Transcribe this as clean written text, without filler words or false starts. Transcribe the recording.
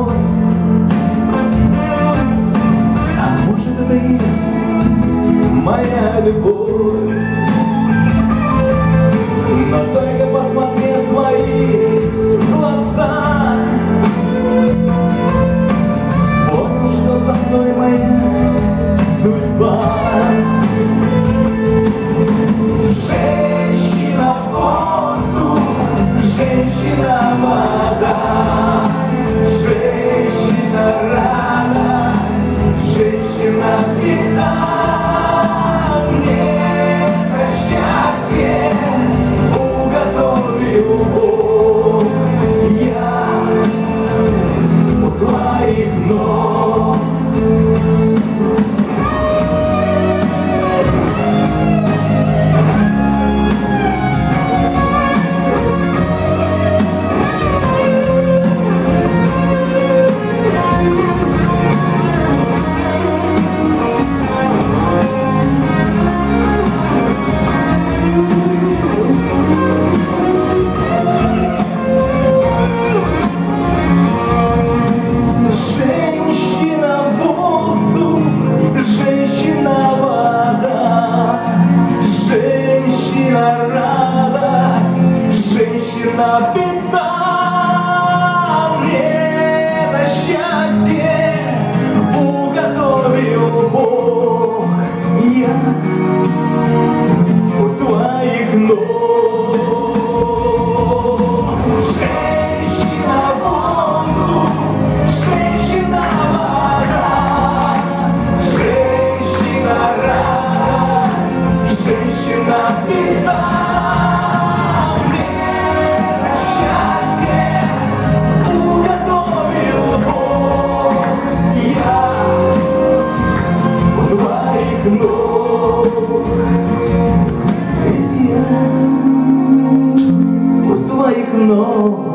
любовь. А может, это и есть моя любовь. Но только посмотри в твои глаза, понял, что со мной моя судьба. Женщина воздух, женщина вода, женщина радость, женщина беда. Мне это счастье уготовил Бог. Я у твоих ног. Женщина беда, мне это счастье уготовил Бог. Я у твоих ног. Женщина воздух, женщина вода, женщина радость, женщина беда. Ведь я у твоих ног.